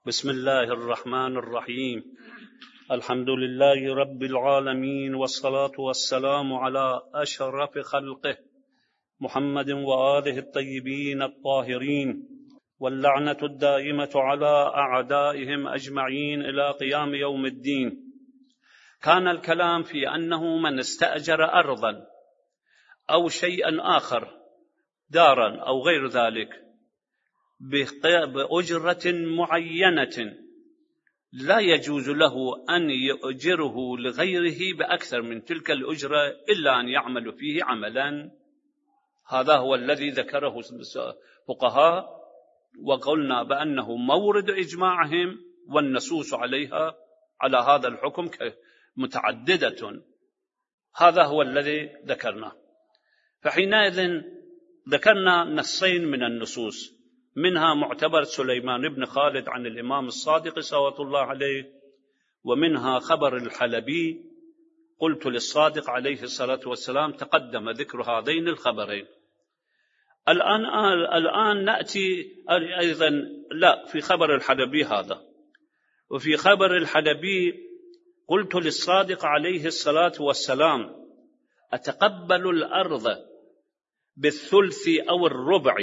بسم الله الرحمن الرحيم. الحمد لله رب العالمين، والصلاة والسلام على أشرف خلقه محمد وآله الطيبين الطاهرين، واللعنة الدائمة على أعدائهم أجمعين إلى قيام يوم الدين. كان الكلام في أنه من استأجر أرضا أو شيئا آخر، دارا أو غير ذلك، بأجرة معينة، لا يجوز له أن يؤجره لغيره بأكثر من تلك الأجرة إلا أن يعمل فيه عملا. هذا هو الذي ذكره الفقهاء، وقلنا بأنه مورد إجماعهم والنصوص عليها على هذا الحكم متعددة. هذا هو الذي ذكرناه. فحينئذ ذكرنا نصين من النصوص، منها معتبر سليمان بن خالد عن الإمام الصادق صلوات الله عليه، ومنها خبر الحلبي. قلت للصادق عليه الصلاة والسلام تقدم ذكر هذين الخبرين. الآن نأتي أيضا في خبر الحلبي هذا. وفي خبر الحلبي قلت للصادق عليه الصلاة والسلام أتقبل الأرض بالثلث أو الربع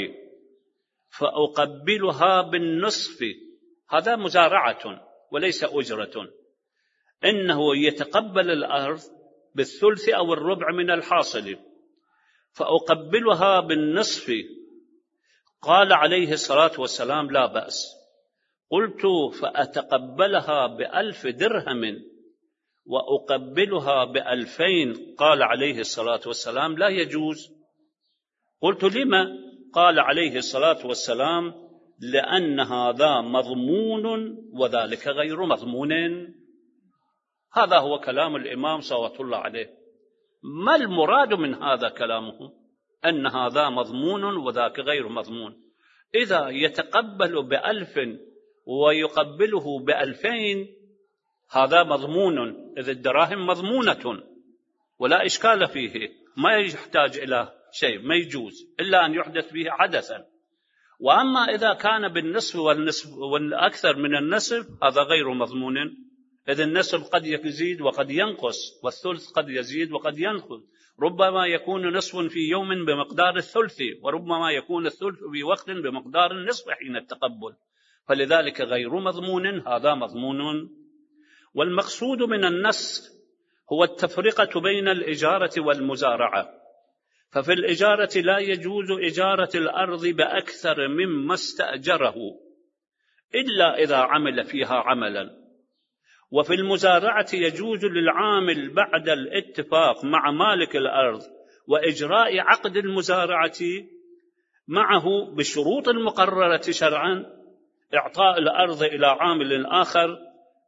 فأقبلها بالنصف. هذا مزارعة وليس أجرة. إنه يتقبل الأرض بالثلث أو الربع من الحاصل فأقبلها بالنصف. قال عليه الصلاة والسلام لا بأس. قلت فأتقبلها ب1000 درهم وأقبلها ب2000. قال عليه الصلاة والسلام لا يجوز. قلت لما؟ قال عليه الصلاة والسلام لأن هذا مضمون وذلك غير مضمون. هذا هو كلام الإمام صلوات الله عليه. ما المراد من هذا كلامه؟ أن هذا مضمون وذاك غير مضمون. إذا يتقبل ب1000 ويقبله ب2000 هذا مضمون، إذا الدراهم مضمونة ولا إشكال فيه، ما يحتاج إلى شيء، ما يجوز إلا أن يحدث به حدثا. وأما إذا كان بالنصف والأكثر من النصف هذا غير مضمون. إذا النصف قد يزيد وقد ينقص، والثلث قد يزيد وقد ينقص. ربما يكون نصف في يوم بمقدار الثلث، وربما يكون الثلث في وقت بمقدار النصف حين التقبل، فلذلك غير مضمون، هذا مضمون. والمقصود من النص هو التفرقة بين الإجارة والمزارعة. ففي الإجارة لا يجوز إجارة الأرض بأكثر مما استأجره إلا إذا عمل فيها عملا. وفي المزارعة يجوز للعامل بعد الاتفاق مع مالك الأرض وإجراء عقد المزارعة معه بشروط مقررة شرعا إعطاء الأرض إلى عامل آخر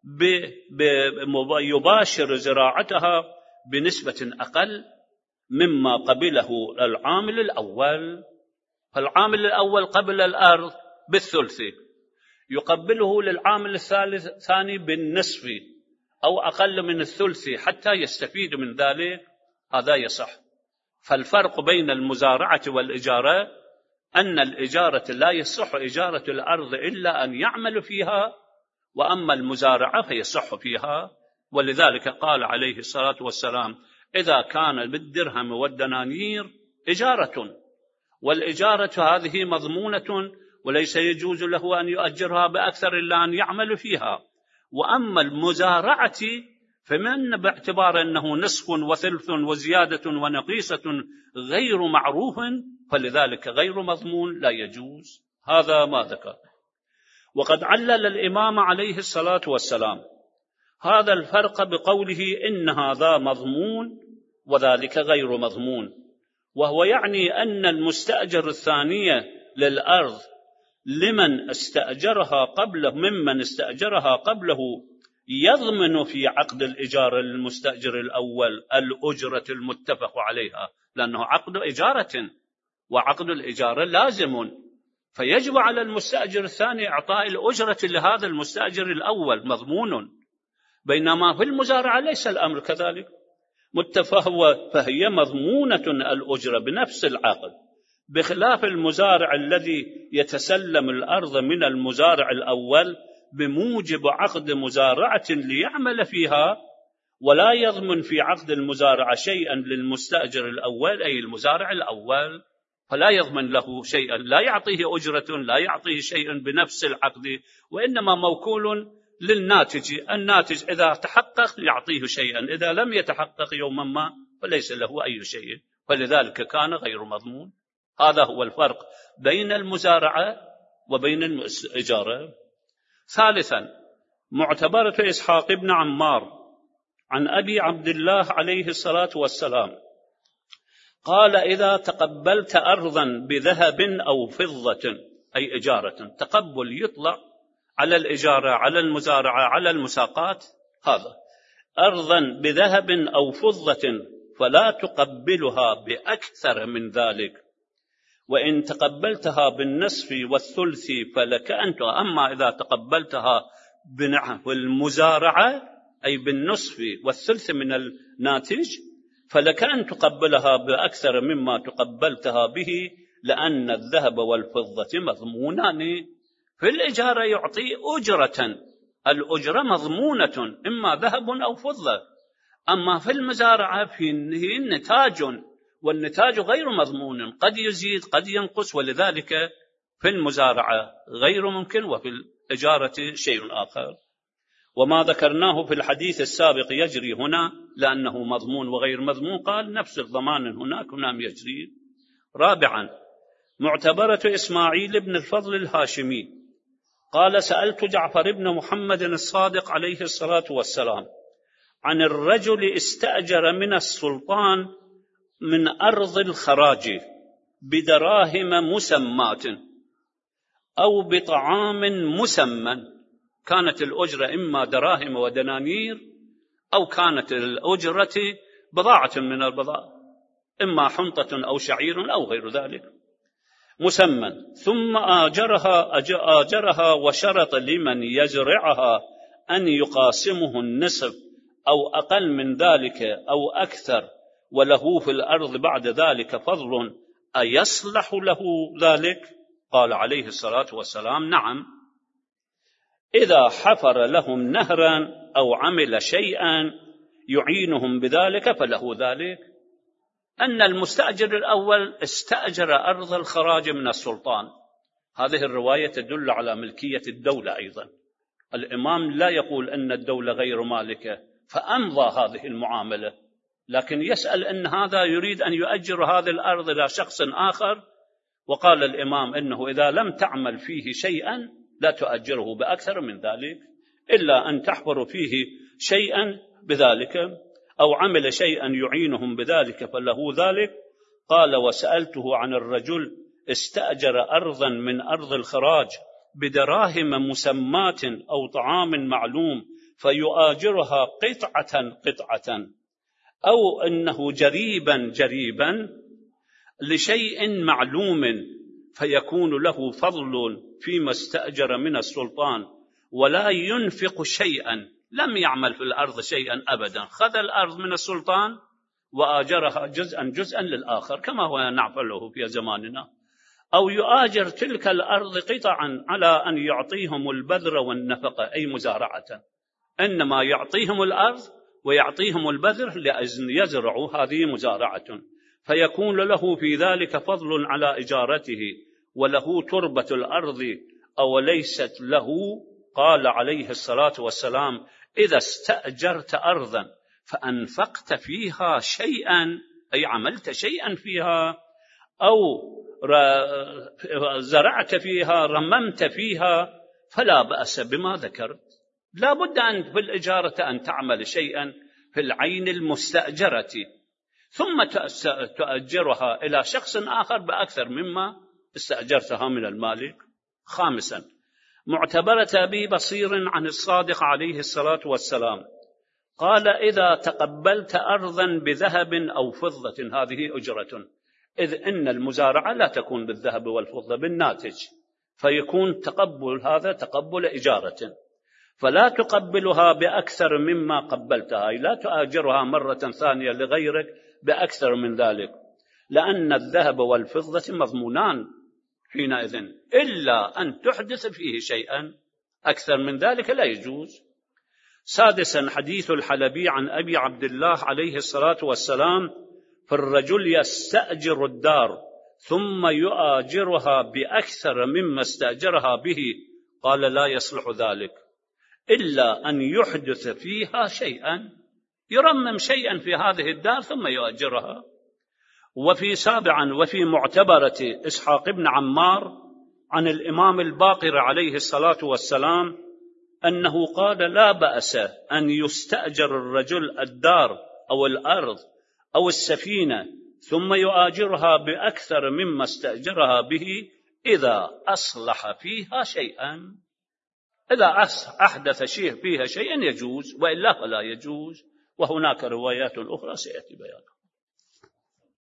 يباشر زراعتها بنسبة أقل مما قبله العامل الأول. فالعامل الأول قبل الأرض بالثلث، يقبله للعامل الثاني بالنصف أو أقل من الثلث حتى يستفيد من ذلك. هذا يصح. فالفرق بين المزارعة والإجارة أن الإجارة لا يصح إجارة الأرض إلا أن يعمل فيها، وأما المزارعة فيصح فيها. ولذلك قال عليه الصلاة والسلام إذا كان بالدرهم والدنانير إجارة، والإجارة هذه مضمونة وليس يجوز له أن يؤجرها بأكثر إلا أن يعمل فيها. وأما المزارعة فمن باعتبار أنه نصف وثلث وزيادة ونقيصة غير معروف، فلذلك غير مضمون لا يجوز. هذا ما ذكر. وقد علل الإمام عليه الصلاة والسلام هذا الفرق بقوله إن هذا مضمون وذلك غير مضمون، وهو يعني أن المستأجر الثانية للأرض ممن استأجرها قبله يضمن في عقد الإجارة للمستأجر الأول الأجرة المتفق عليها، لأنه عقد إجارة وعقد الإجارة لازم، فيجب على المستأجر الثاني إعطاء الأجرة لهذا المستأجر الأول مضمون. بينما في المزارعة ليس الأمر كذلك، فهي مضمونة الأجرة بنفس العقد، بخلاف المزارع الذي يتسلم الأرض من المزارع الأول بموجب عقد مزارعة ليعمل فيها، ولا يضمن في عقد المزارعة شيئا للمستأجر الأول أي المزارع الأول، فلا يضمن له شيئا، لا يعطيه أجرة، لا يعطيه شيئا بنفس العقد، وإنما موكول للناتج. الناتج إذا تحقق يعطيه شيئا، إذا لم يتحقق يوما ما فليس له أي شيء، فلذلك كان غير مضمون. هذا هو الفرق بين المزارعة وبين الإجارة. ثالثا، معتبرة إسحاق بن عمار عن أبي عبد الله عليه الصلاة والسلام قال: إذا تقبلت أرضا بذهب أو فضة، أي إجارة، تقبل يطلع على الإجارة، على المزارعة، على المساقات، هذا أرضا بذهب أو فضة فلا تقبلها بأكثر من ذلك، وإن تقبلتها بالنصف والثلث فلك أن. أما إذا تقبلتها بالمزارعة أي بالنصف والثلث من الناتج فلك أن تقبلها بأكثر مما تقبلتها به، لأن الذهب والفضة مضمونان. في الإجارة يعطي أجرة، الأجرة مضمونة إما ذهب أو فضة، أما في المزارعة فيه نتاج، والنتاج غير مضمون، قد يزيد قد ينقص، ولذلك في المزارعة غير ممكن، وفي الإجارة شيء آخر. وما ذكرناه في الحديث السابق يجري هنا، لأنه مضمون وغير مضمون، قال نفس الضمان هناك يجري. رابعا، معتبرة إسماعيل بن الفضل الهاشمي قال: سألت جعفر بن محمد الصادق عليه الصلاة والسلام عن الرجل استأجر من السلطان من أرض الخراج بدراهم مسمات أو بطعام مسمى، كانت الأجرة إما دراهم ودنانير، أو كانت الأجرة بضاعة من البضائع، إما حنطة أو شعير أو غير ذلك، مسمى، ثم آجرها وشرط لمن يزرعها أن يقاسمه النصف أو أقل من ذلك أو أكثر، وله في الأرض بعد ذلك فضل، أيصلح له ذلك؟ قال عليه الصلاة والسلام: نعم، إذا حفر لهم نهرا أو عمل شيئا يعينهم بذلك فله ذلك. أن المستأجر الأول استأجر أرض الخراج من السلطان، هذه الرواية تدل على ملكية الدولة أيضا، الإمام لا يقول أن الدولة غير مالكة فأمضى هذه المعاملة، لكن يسأل أن هذا يريد أن يؤجر هذه الأرض إلى شخص آخر، وقال الإمام إنه إذا لم تعمل فيه شيئا لا تؤجره بأكثر من ذلك، إلا أن تحفر فيه شيئا بذلك أو عمل شيئا يعينهم بذلك فله ذلك. قال: وسألته عن الرجل استأجر أرضا من أرض الخراج بدراهم مسمات أو طعام معلوم فيؤاجرها قطعة أو أنه جريبا لشيء معلوم، فيكون له فضل فيما استأجر من السلطان، ولا ينفق شيئا، لم يعمل في الأرض شيئا أبدا، خذ الأرض من السلطان وآجرها جزءا للآخر كما هو نعمله في زماننا، أو يؤاجر تلك الأرض قطعا على أن يعطيهم البذر والنفقة أي مزارعة، إنما يعطيهم الأرض ويعطيهم البذر لأن يزرعوا، هذه مزارعة، فيكون له في ذلك فضل على إجارته، وله تربة الأرض أو ليست له. قال عليه الصلاة والسلام: إذا استأجرت أرضا فأنفقت فيها شيئا، أي عملت شيئا فيها، أو زرعت فيها، رممت فيها، فلا بأس بما ذكرت. لا بد أن في الإجارة أن تعمل شيئا في العين المستأجرة، ثم تؤجرها إلى شخص آخر بأكثر مما استأجرتها من المالك. خامسا، معتبرة أبي بصير عن الصادق عليه الصلاة والسلام قال: إذا تقبلت أرضا بذهب أو فضة، هذه أجرة، إذ إن المزارعة لا تكون بالذهب والفضة، بالناتج، فيكون تقبل هذا تقبل إجارة، فلا تقبلها بأكثر مما قبلتها، لا تؤجرها مرة ثانية لغيرك بأكثر من ذلك، لأن الذهب والفضة مضمونان حينئذ، إلا أن تحدث فيه شيئا، أكثر من ذلك لا يجوز. سادسا حديث الحلبي عن أبي عبد الله عليه الصلاة والسلام في الرجل يستأجر الدار ثم يؤاجرها بأكثر مما استأجرها به، قال لا يصلح ذلك إلا أن يحدث فيها شيئا، يرمم شيئا في هذه الدار ثم يؤجرها. وفي سابعا وفي معتبرة إسحاق بن عمار عن الإمام الباقر عليه الصلاة والسلام أنه قال لا بأس أن يستأجر الرجل الدار أو الأرض أو السفينة ثم يؤاجرها بأكثر مما استأجرها به إذا أصلح فيها شيئا. إذا أحدث شيء فيها شيئا يجوز، وإلا فلا يجوز. وهناك روايات أخرى سيأتي بيانها.